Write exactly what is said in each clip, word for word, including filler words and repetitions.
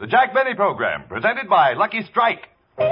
The Jack Benny Program, presented by Lucky Strike. Be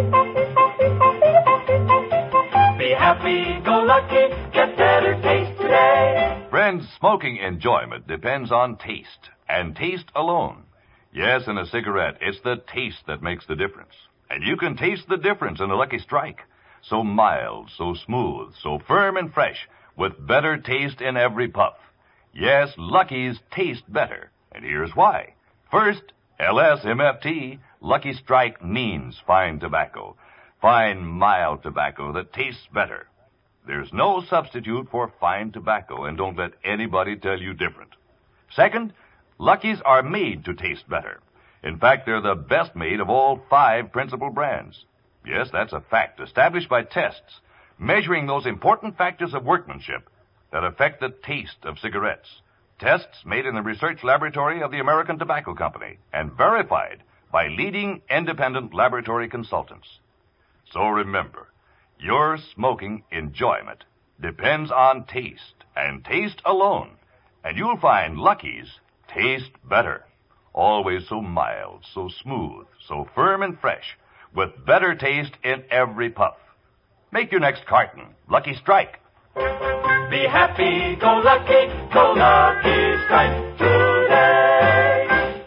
happy, go lucky, get better taste today. Friends, smoking enjoyment depends on taste, and taste alone. Yes, in a cigarette, it's the taste that makes the difference. And you can taste the difference in a Lucky Strike. So mild, so smooth, so firm and fresh, with better taste in every puff. Yes, Lucky's taste better, and here's why. First, L S M F T, Lucky Strike means fine tobacco. Fine, mild tobacco that tastes better. There's no substitute for fine tobacco, and don't let anybody tell you different. Second, Lucky's are made to taste better. In fact, they're the best made of all five principal brands. Yes, that's a fact established by tests, measuring those important factors of workmanship that affect the taste of cigarettes. Tests made in the research laboratory of the American Tobacco Company and verified by leading independent laboratory consultants. So remember, your smoking enjoyment depends on taste, and taste alone. And you'll find Lucky's taste better. Always so mild, so smooth, so firm and fresh, with better taste in every puff. Make your next carton Lucky Strike. Be happy, go lucky, go Lucky Strike today.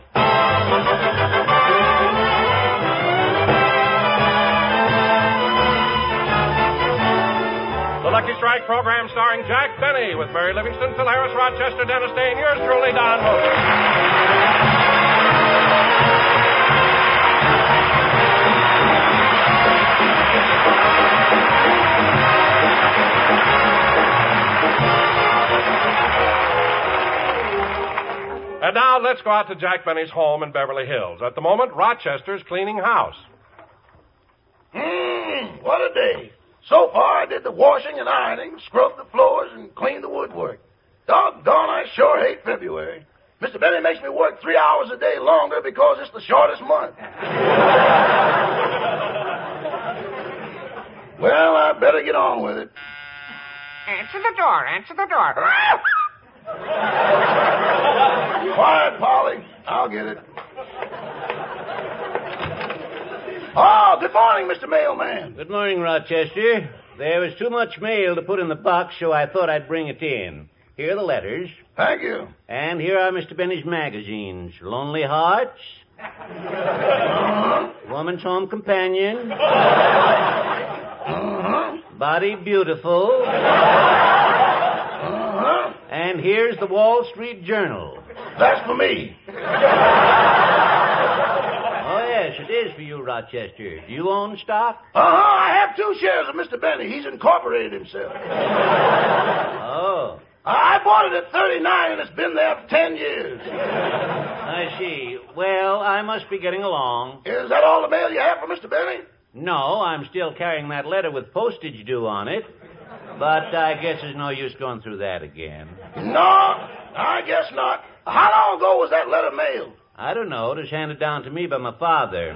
The Lucky Strike program starring Jack Benny with Mary Livingston, Phil Harris, Rochester, Dennis Day, and yours truly, Don Moser. And now let's go out to Jack Benny's home in Beverly Hills. At the moment, Rochester's cleaning house. Mmm, what a day. So far, I did the washing and ironing, scrubbed the floors, and cleaned the woodwork. Doggone, I sure hate February. Mister Benny makes me work three hours a day longer because it's the shortest month. Well, I better get on with it. Answer the door, answer the door. Quiet, Polly. I'll get it. Oh, good morning, Mister Mailman. Good morning, Rochester. There was too much mail to put in the box, so I thought I'd bring it in. Here are the letters. Thank you. And here are Mister Benny's magazines. Lonely Hearts. Uh-huh. Woman's Home Companion. Uh-huh. Body Beautiful. Uh-huh. And here's the Wall Street Journal. That's for me. Oh, yes, it is for you, Rochester. Do you own stock? Uh-huh. I have two shares of Mister Benny. He's incorporated himself. Oh. I bought it at thirty-nine, and it's been there for ten years. I see. Well, I must be getting along. Is that all the mail you have for Mister Benny? No, I'm still carrying that letter with postage due on it. But I guess there's no use going through that again. No, I guess not. How long ago was that letter mailed? I don't know. It was handed down to me by my father.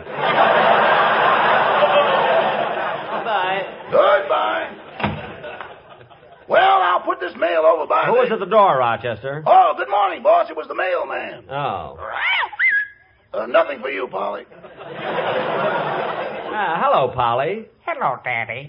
Goodbye. Goodbye. Well, I'll put this mail over by Who the... was at the door, Rochester? Oh, good morning, boss. It was the mailman. Oh. Uh, nothing for you, Polly. Ah, hello, Polly. Hello, Daddy.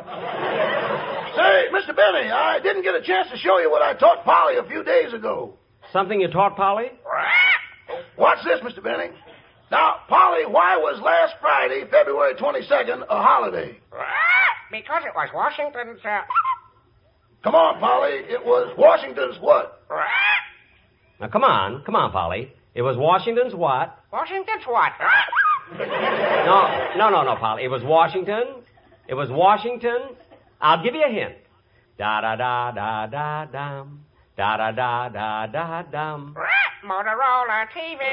Say, Mister Benny, I didn't get a chance to show you what I taught Polly a few days ago. Something you taught Polly? Watch this, Mister Benny. Now, Polly, why was last Friday, February twenty-second, a holiday? Because it was Washington's, uh... Come on, Polly. It was Washington's what? Now, come on. Come on, Polly. It was Washington's what? Washington's what? No, no, no, no, Polly. It was Washington. It was Washington. I'll give you a hint. Da-da-da-da-da-dum. Da-da-da-da-da-dum. Motorola T V.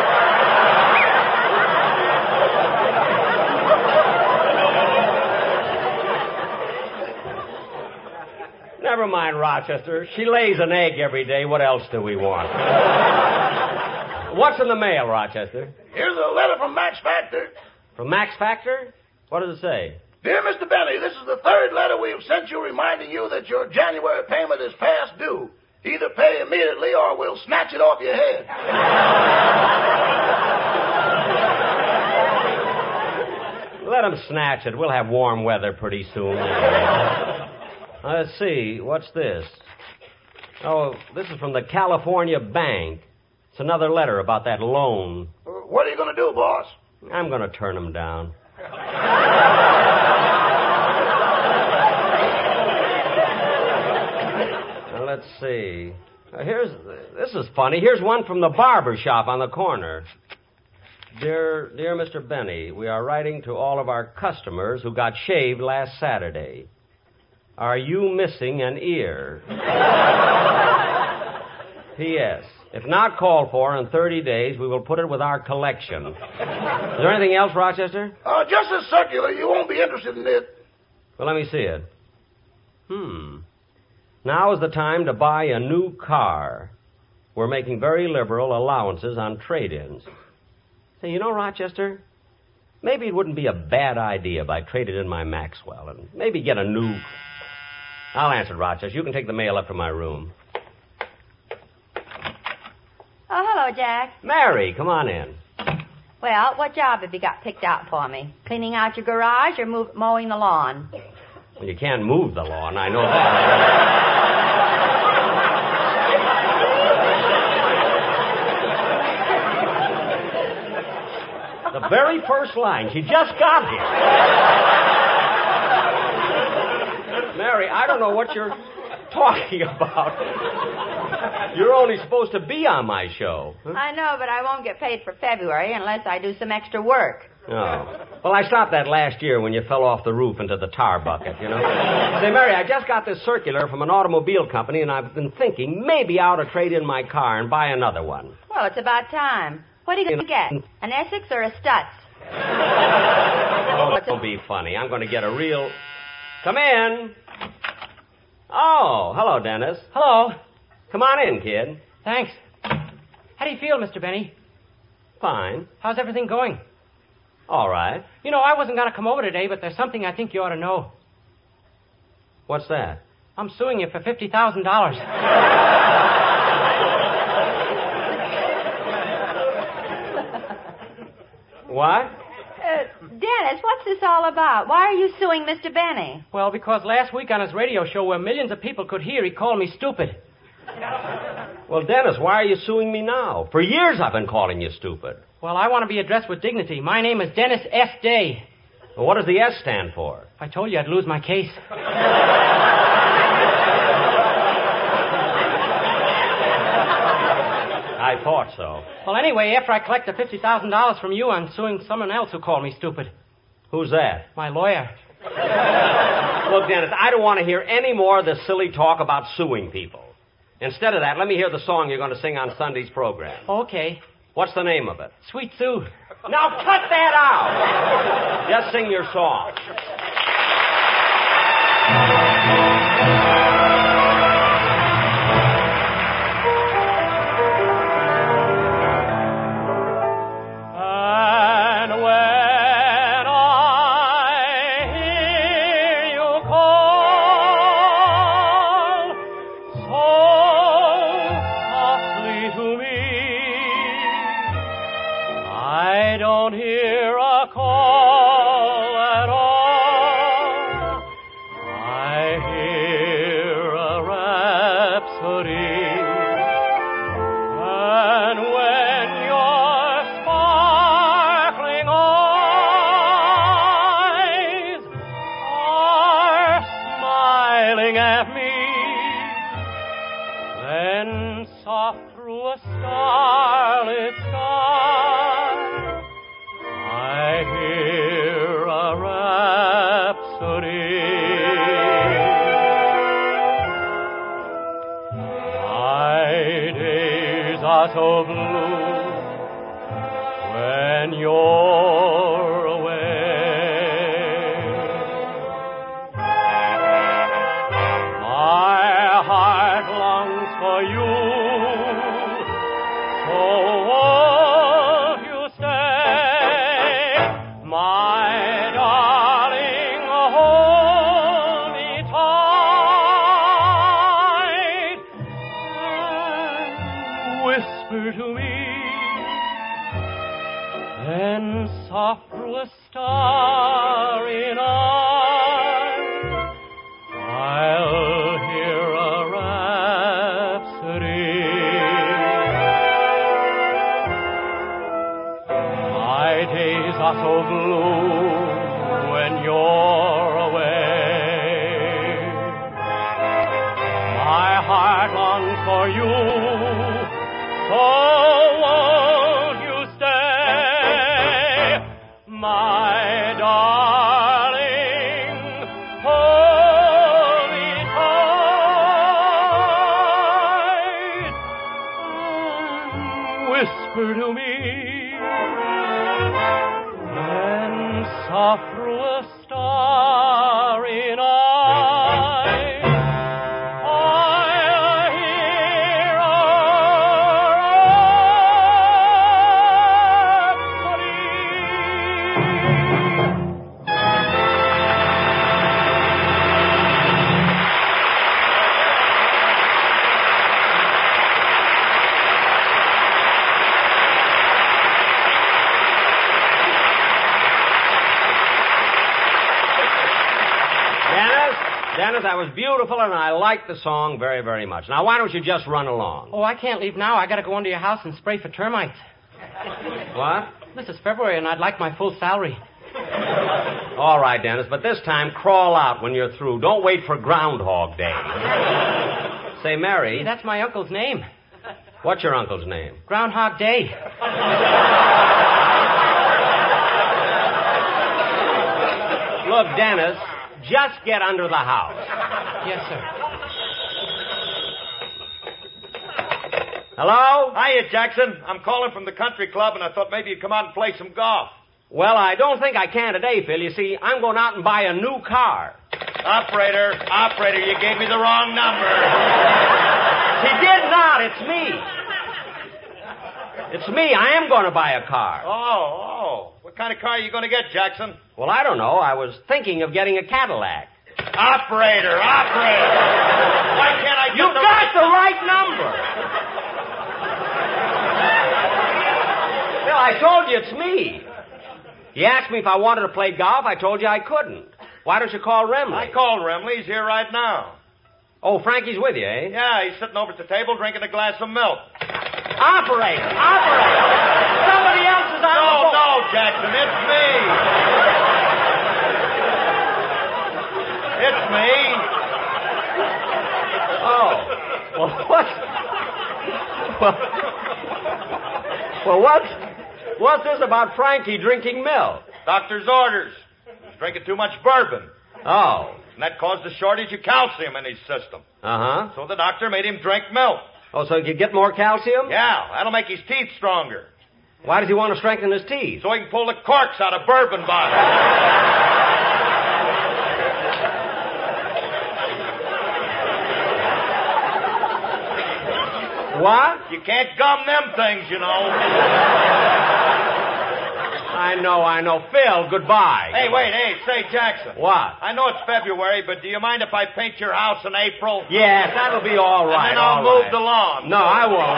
Never mind, Rochester. She lays an egg every day. What else do we want? What's in the mail, Rochester? Here's a letter from Max Factor. From Max Factor? What does it say? Dear Mister Benny, this is the third letter we have sent you reminding you that your January payment is past due. Either pay immediately or we'll snatch it off your head. them snatch it. We'll have warm weather pretty soon. Let's see. What's this? Oh, this is from the California Bank. It's another letter about that loan. Uh, what are you going to do, boss? I'm going to turn them down. Now, let's see. Uh, here's this is funny. Here's one from the barber shop on the corner. Dear, dear Mister Benny, we are writing to all of our customers who got shaved last Saturday. Are you missing an ear? P S. If not called for in thirty days, we will put it with our collection. Is there anything else, Rochester? Uh, just a circular. You won't be interested in it. Well, let me see it. Hmm. Now is the time to buy a new car. We're making very liberal allowances on trade-ins. Say, you know, Rochester, maybe it wouldn't be a bad idea if I traded in my Maxwell and maybe get a new... I'll answer it, Rochester. You can take the mail up to my room. Oh, hello, Jack. Mary, come on in. Well, what job have you got picked out for me? Cleaning out your garage or move, mowing the lawn? Well, you can't move the lawn, I know that. The very first line. She just got here. Mary, I don't know what you're talking about. You're only supposed to be on my show. Huh? I know, but I won't get paid for February unless I do some extra work. Oh. Well, I stopped that last year when you fell off the roof into the tar bucket, you know. Say, Mary, I just got this circular from an automobile company, and I've been thinking maybe I ought to trade in my car and buy another one. Well, it's about time. What are you going to get? An Essex or a Stutz? Oh, don't be funny. I'm going to get a real... Come in. Oh, hello, Dennis. Hello. Come on in, kid. Thanks. How do you feel, Mister Benny? Fine. How's everything going? All right. You know, I wasn't going to come over today, but there's something I think you ought to know. What's that? I'm suing you for fifty thousand dollars. What? Uh, Dennis, what's this all about? Why are you suing Mister Benny? Well, because last week on his radio show where millions of people could hear, he called me stupid. Well, Dennis, why are you suing me now? For years I've been calling you stupid. Well, I want to be addressed with dignity. My name is Dennis S. Day. Well, what does the S stand for? If I told you, I'd lose my case. I thought so. Well, anyway, after I collect the fifty thousand dollars from you, I'm suing someone else who called me stupid. Who's that? My lawyer. Look, Dennis, I don't want to hear any more of this silly talk about suing people. Instead of that, let me hear the song you're going to sing on Sunday's program. Okay. What's the name of it? Sweet Sue. Now cut that out! Just sing your song. And when I hear you call so softly to me, I don't hear a call at all. I hear a rhapsody. And when your sparkling eyes are smiling at me, then soft through a starlit sky, I hear Then soft through a starry night, I'll hear a rhapsody. My days are so blue when you're away. My heart longs for you, so won't you stay, my darling, hold me tight and whisper to me, and soft through a starry night, I'll hear a Dennis, that was beautiful, and I liked the song very, very much. Now, why don't you just run along? Oh, I can't leave now. I gotta go into your house and spray for termites. What? This is February, and I'd like my full salary. All right, Dennis, but this time crawl out when you're through. Don't wait for Groundhog Day. Say, Mary. Hey, that's my uncle's name. What's your uncle's name? Groundhog Day. Look, Dennis, just get under the house. Yes, sir. Hello? Hiya, Jackson. I'm calling from the country club, and I thought maybe you'd come out and play some golf. Well, I don't think I can today, Phil. You see, I'm going out and buy a new car. Operator, operator, you gave me the wrong number. He did not. It's me. It's me. I am going to buy a car. Oh, oh. What kind of car are you going to get, Jackson? Well, I don't know. I was thinking of getting a Cadillac. Operator, operator. Why can't I get You the got right... the right number. Phil, I told you it's me. You asked me if I wanted to play golf. I told you I couldn't. Why don't you call Remley? I called Remley. He's here right now. Oh, Frankie's with you, eh? Yeah, he's sitting over at the table drinking a glass of milk. Operator! Operator! Somebody else is on No, the phone. no, Jackson, it's me. It's me. Oh. Well, what? Well, well what's, what's this about Frankie drinking milk? Doctor's orders. He's drinking too much bourbon. Oh. And that caused a shortage of calcium in his system. Uh-huh. So the doctor made him drink milk. Oh, so he could get more calcium? Yeah, that'll make his teeth stronger. Why does he want to strengthen his teeth? So he can pull the corks out of bourbon bottles. What? You can't gum them things, you know. I know, I know. Phil, goodbye. Hey, wait, hey, say, Jackson. What? I know it's February, but do you mind if I paint your house in April? Yes, that'll be all right. And then I'll all move right. the lawn. No, I won't.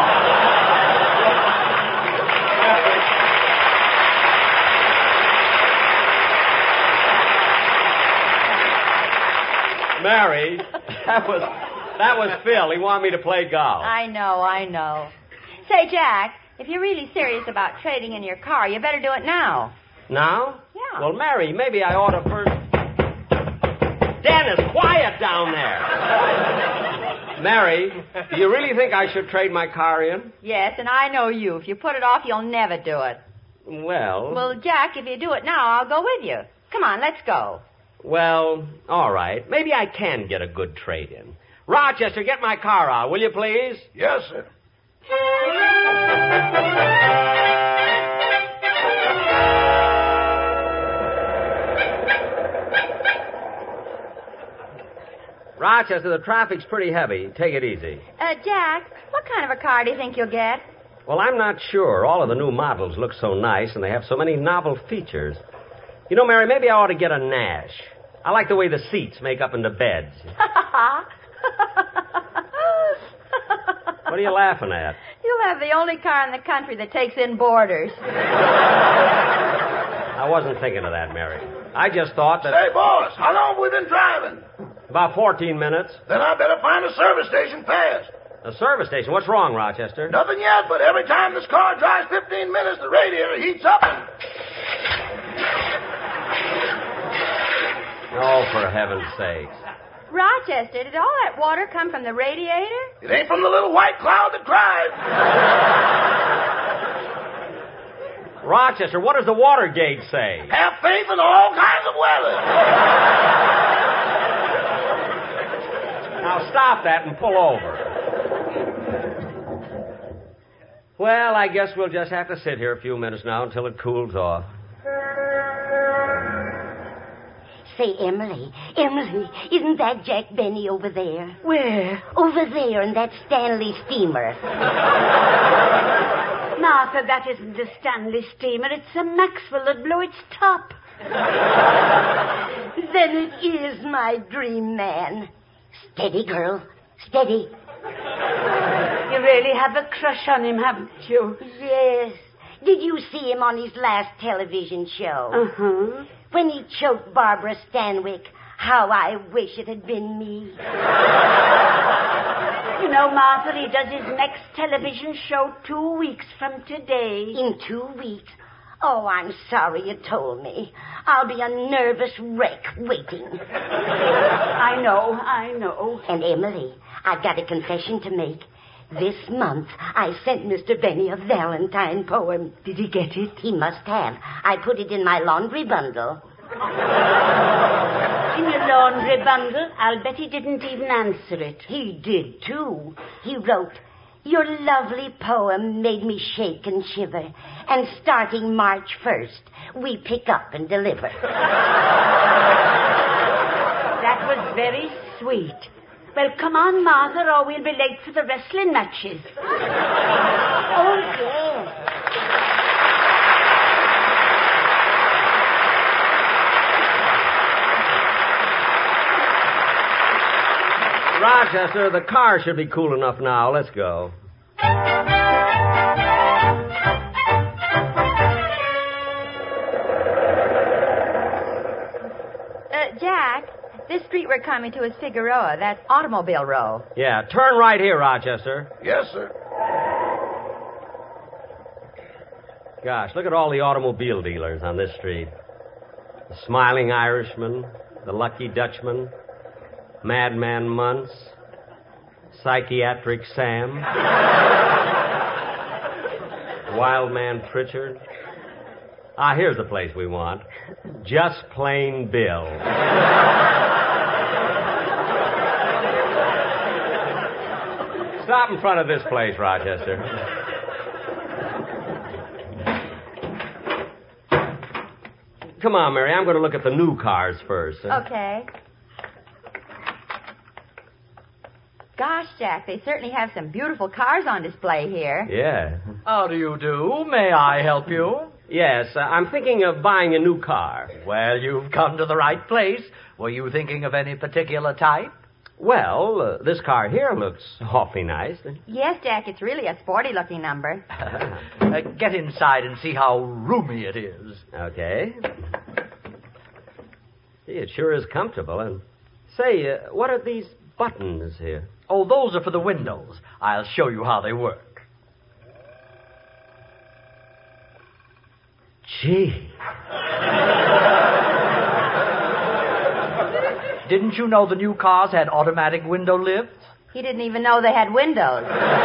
So long. Mary, that was that was Phil. He wanted me to play golf. I know, I know. Say, Jack, if you're really serious about trading in your car, you better do it now. Now? Yeah. Well, Mary, maybe I ought to first... Dennis, quiet down there. Mary, do you really think I should trade my car in? Yes, and I know you. If you put it off, you'll never do it. Well... Well, Jack, if you do it now, I'll go with you. Come on, let's go. Well, all right. Maybe I can get a good trade-in. Rochester, get my car out, will you please? Yes, sir. Rochester, the traffic's pretty heavy. Take it easy. Uh, Jack, what kind of a car do you think you'll get? Well, I'm not sure. All of the new models look so nice, and they have so many novel features. You know, Mary, maybe I ought to get a Nash. I like the way the seats make up into beds. What are you laughing at? You'll have the only car in the country that takes in boarders. I wasn't thinking of that, Mary. I just thought that... Hey, boss, how long have we been driving? About fourteen minutes. Then I better find a service station fast. A service station? What's wrong, Rochester? Nothing yet, but every time this car drives fifteen minutes, the radiator heats up and... Oh, for heaven's sakes. Rochester, did all that water come from the radiator? It ain't from the little white cloud that cried. Rochester, what does the water gauge say? Have faith in all kinds of weather. Now stop that and pull over. Well, I guess we'll just have to sit here a few minutes now until it cools off. Say, Emily, Emily, isn't that Jack Benny over there? Where? Over there in that Stanley steamer. Martha, that isn't a Stanley steamer. It's a Maxwell that blew its top. Then it is my dream man. Steady, girl. Steady. You really have a crush on him, haven't you? Yes. Did you see him on his last television show? Uh-huh. When he choked Barbara Stanwyck, how I wish it had been me. You know, Martha, he does his next television show two weeks from today. In two weeks? Oh, I'm sorry you told me. I'll be a nervous wreck waiting. I know, I know. And Emily, I've got a confession to make. This month, I sent Mister Benny a Valentine poem. Did he get it? He must have. I put it in my laundry bundle. In your laundry bundle? I'll bet he didn't even answer it. He did, too. He wrote, "Your lovely poem made me shake and shiver, and starting March first, we pick up and deliver." That was very sweet. Well, come on, Martha, or we'll be late for the wrestling matches. Oh, yes. Rochester, the car should be cool enough now. Let's go. Uh, Jack, this street we're coming to is Figueroa. That's Automobile Row. Yeah, turn right here, Rochester. Yes, sir. Gosh, look at all the automobile dealers on this street. The Smiling Irishman, the Lucky Dutchman, Madman Muntz, Psychiatric Sam, Wild Man Pritchard. Ah, here's the place we want. Just Plain Bill. Stop in front of this place, Rochester. Come on, Mary. I'm going to look at the new cars first. Okay. Gosh, Jack, they certainly have some beautiful cars on display here. Yeah. How do you do? May I help you? Yes, uh, I'm thinking of buying a new car. Well, you've come to the right place. Were you thinking of any particular type? Well, uh, this car here looks awfully nice. Yes, Jack, it's really a sporty-looking number. uh, get inside and see how roomy it is. Okay. Gee, it sure is comfortable. And say, uh, what are these buttons here? Oh, those are for the windows. I'll show you how they work. Gee. Didn't you know the new cars had automatic window lifts? He didn't even know they had windows.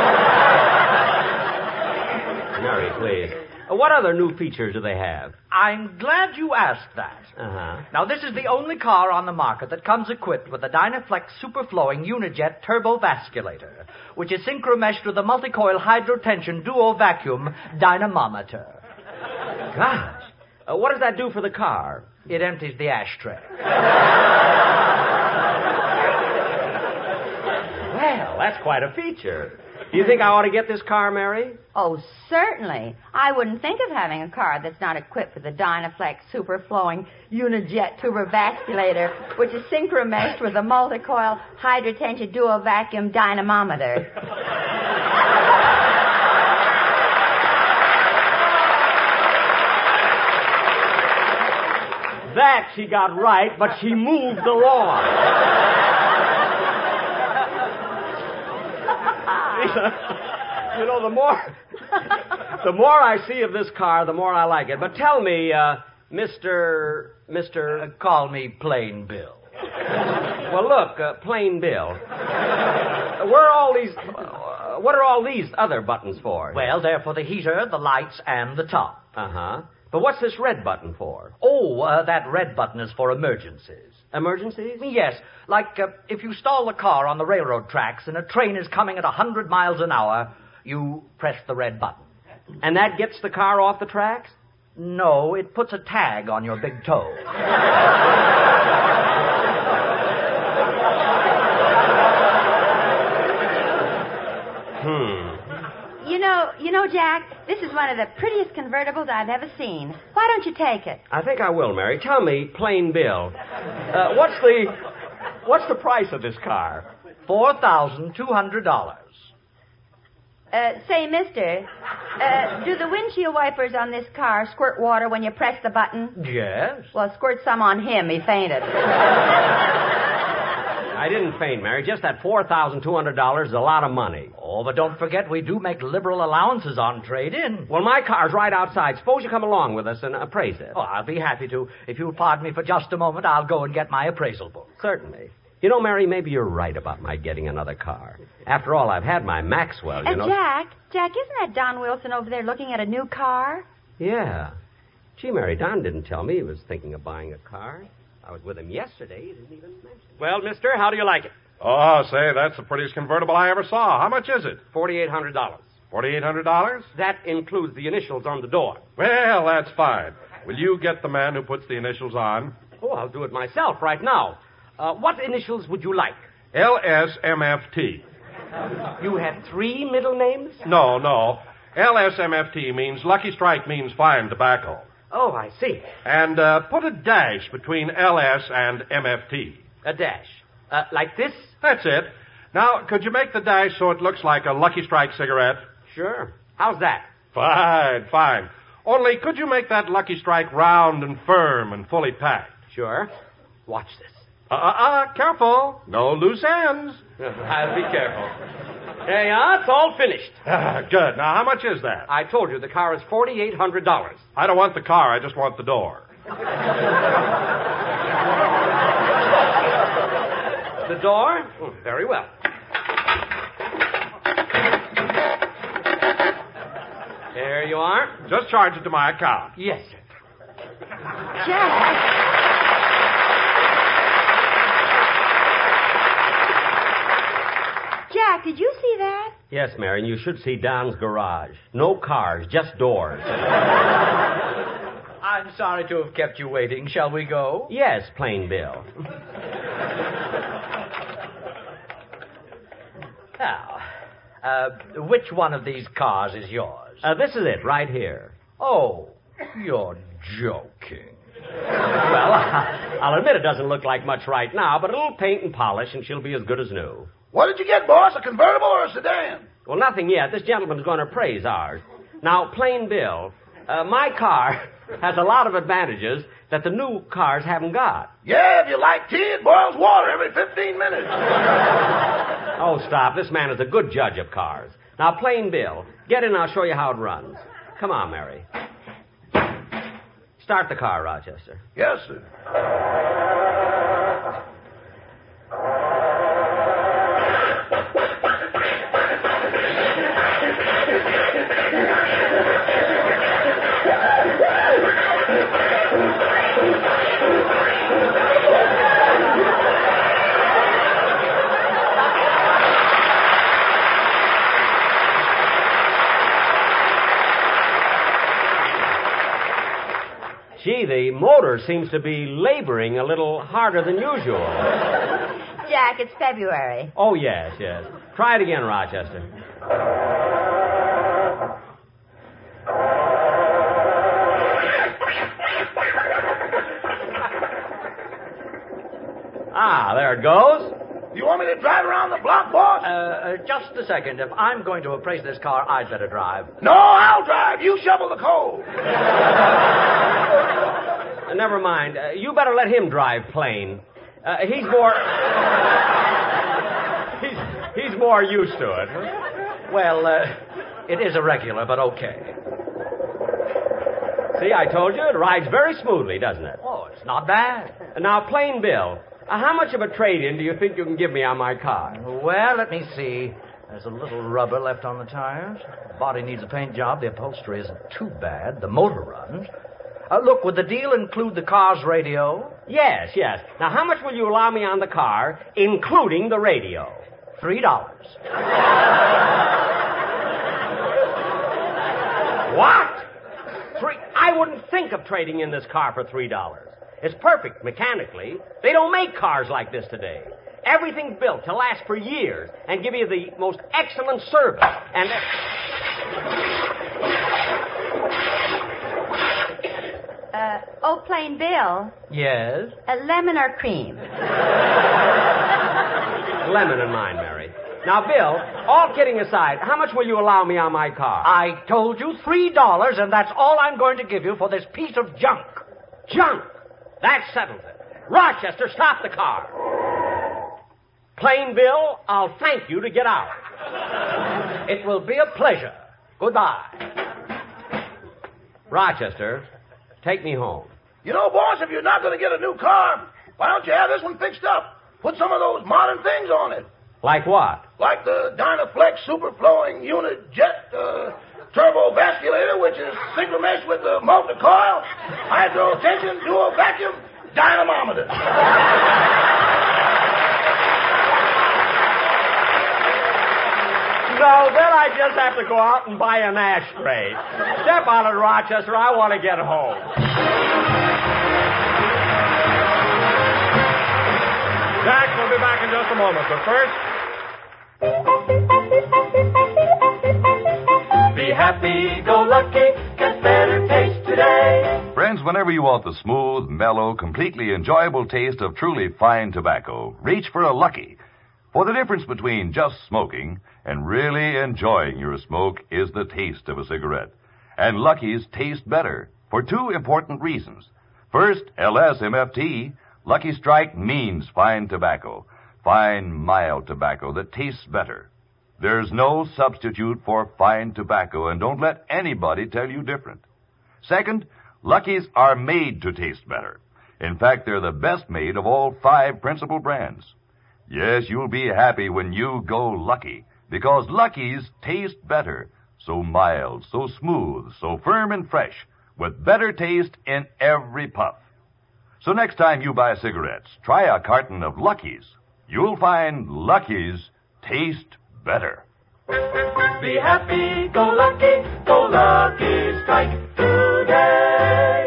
Mary, please. Uh, what other new features do they have? I'm glad you asked that. Uh-huh. Now, this is the only car on the market that comes equipped with a Dynaflex Superflowing Unijet Turbo Vasculator, which is synchro-meshed with a multi-coil hydrotension duo vacuum dynamometer. Gosh. Uh, what does that do for the car? It empties the ashtray. Well, that's quite a feature. Do you think I ought to get this car, Mary? Oh, certainly. I wouldn't think of having a car that's not equipped with a Dynaflex Superflowing Unijet Turbovasculator, which is synchro-meshed with a multi-coil hydrotension dual vacuum dynamometer. That she got right, but she moved the lawn. You know, the more the more I see of this car, the more I like it. But tell me, uh, Mister Mister Uh, call me Plain Bill. Well, look, uh, Plain Bill. Uh, where are all these? Uh, what are all these other buttons for? Well, they're for the heater, the lights, and the top. Uh huh. But what's this red button for? Oh, uh, that red button is for emergencies. Emergencies? Yes, like uh, if you stall the car on the railroad tracks and a train is coming at a hundred miles an hour, you press the red button. And that gets the car off the tracks? No, it puts a tag on your big toe. Hmm. You know, you know, Jack, this is one of the prettiest convertibles I've ever seen. Why don't you take it? I think I will, Mary. Tell me, Plain Bill, uh, what's the what's the price of this car? Four thousand two hundred dollars. Uh, say, mister, uh, do the windshield wipers on this car squirt water when you press the button? Yes. Well, squirt some on him. He fainted. I didn't faint, Mary. Just that four thousand two hundred dollars is a lot of money. Oh, but don't forget we do make liberal allowances on trade-in. Well, my car's right outside. Suppose you come along with us and appraise it. Oh, I'll be happy to. If you'll pardon me for just a moment, I'll go and get my appraisal book. Certainly. You know, Mary, maybe you're right about my getting another car. After all, I've had my Maxwell, you And know. Jack, Jack, isn't that Don Wilson over there looking at a new car? Yeah. Gee, Mary, Don didn't tell me he was thinking of buying a car. I was with him yesterday. He didn't even mention it. Well, mister, how do you like it? Oh, say, that's the prettiest convertible I ever saw. How much is it? forty-eight hundred dollars. forty-eight hundred dollars? That includes the initials on the door. Well, that's fine. Will you get the man who puts the initials on? Oh, I'll do it myself right now. Uh, what initials would you like? L S M F T. You have three middle names? No, no. L S M F T means Lucky Strike means fine tobacco. Oh, I see. And uh, put a dash between L S and M F T. A dash. Uh, like this? That's it. Now, could you make the dash so it looks like a Lucky Strike cigarette? Sure. How's that? Fine, fine. Only, could you make that Lucky Strike round and firm and fully packed? Sure. Watch this. Uh-uh-uh, careful. No loose ends. I'll be careful. There you are. It's all finished. Ah, good. Now, how much is that? I told you the car is forty-eight hundred dollars. I don't want the car. I just want the door. The door? Oh, very well. There you are. Just charge it to my account. Yes, sir. Jack. Jack, did you see that? Yes, Mary, and you should see Don's garage. No cars, just doors. I'm sorry to have kept you waiting. Shall we go? Yes, Plain Bill. Now, uh, which one of these cars is yours? Uh, this is it, right here. Oh, you're joking. Well, I'll admit it doesn't look like much right now, but a little paint and polish, and she'll be as good as new. What did you get, boss? A convertible or a sedan? Well, nothing yet. This gentleman's going to praise ours. Now, Plain Bill, uh, my car has a lot of advantages that the new cars haven't got. Yeah, if you like tea, it boils water every fifteen minutes. Oh, stop. This man is a good judge of cars. Now, Plain Bill, get in and I'll show you how it runs. Come on, Mary. Start the car, Rochester. Yes, sir. Gee, the motor seems to be laboring a little harder than usual. Jack, it's February. Oh, yes, yes. Try it again, Rochester. Ah, there it goes. You want me to drive around the block, boss? Uh, uh, just a second. If I'm going to appraise this car, I'd better drive. No, I'll drive. You shovel the coal. never mind. Uh, you better let him drive Plain. Uh, he's more... he's, he's more used to it. Well, uh, it is irregular, but okay. See, I told you, it rides very smoothly, doesn't it? Oh, it's not bad. Now, Plain Bill, uh, how much of a trade-in do you think you can give me on my car? Well, let me see. There's a little rubber left on the tires. The body needs a paint job. The upholstery isn't too bad. The motor runs. Uh, look, would the deal include the car's radio? Yes, yes. Now, how much will you allow me on the car, including the radio? Three dollars. What? Three? I wouldn't think of trading in this car for three dollars. It's perfect mechanically. They don't make cars like this today. Everything's built to last for years and give you the most excellent service. And Uh, oh, Plain Bill. Yes? A lemon or cream? Lemon in mine, Mary. Now, Bill, all kidding aside, how much will you allow me on my car? I told you three dollars, and that's all I'm going to give you for this piece of junk. Junk? That settles it. Rochester, stop the car. Plain Bill, I'll thank you to get out. It will be a pleasure. Goodbye. Rochester, take me home. You know, boss, if you're not going to get a new car, why don't you have this one fixed up? Put some of those modern things on it. Like what? Like the Dynaflex Superflowing Unit Jet uh, Turbo Vasculator, which is synchromesh with the multi-coil, hydro tension, dual vacuum, dynamometer. No, then I just have to go out and buy an ashtray. Step on it, Rochester. I want to get home. Jack will be back in just a moment, but first... Be happy, go lucky, get better taste today. Friends, whenever you want the smooth, mellow, completely enjoyable taste of truly fine tobacco, reach for a Lucky. For the difference between just smoking and really enjoying your smoke is the taste of a cigarette. And Lucky's taste better for two important reasons. First, L S M F T, Lucky Strike means fine tobacco. Fine, mild tobacco that tastes better. There's no substitute for fine tobacco, and don't let anybody tell you different. Second, Lucky's are made to taste better. In fact, they're the best made of all five principal brands. Yes, you'll be happy when you go Lucky, because Lucky's taste better. So mild, so smooth, so firm and fresh, with better taste in every puff. So next time you buy cigarettes, try a carton of Lucky's. You'll find Lucky's taste better. Be happy, go lucky, go Lucky Strike today.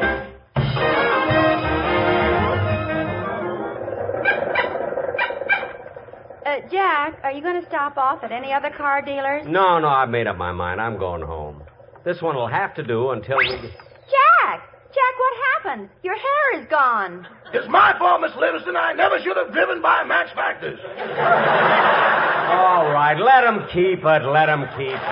Uh, Jack, are you going to stop off at any other car dealers? No, no, I've made up my mind. I'm going home. This one will have to do until we... Jack! Jack, what happened? Your hair is gone. It's my fault, Miss Livingston. I never should have driven by match factors. All right, let him keep it. Let him keep it.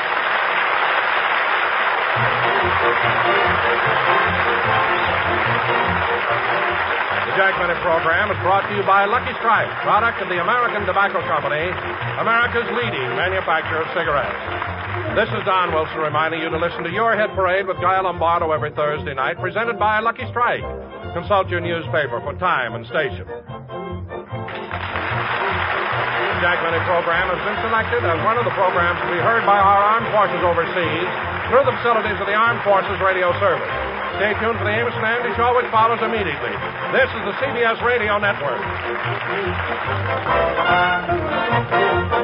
The Jack Benny program is brought to you by Lucky Strike, product of the American Tobacco Company, America's leading manufacturer of cigarettes. This is Don Wilson reminding you to listen to Your Hit Parade with Guy Lombardo every Thursday night, presented by Lucky Strike. Consult your newspaper for time and station. The Jack Benny program has been selected as one of the programs to be heard by our armed forces overseas through the facilities of the Armed Forces Radio Service. Stay tuned for the Amos and Andy Show, which follows immediately. This is the C B S Radio Network.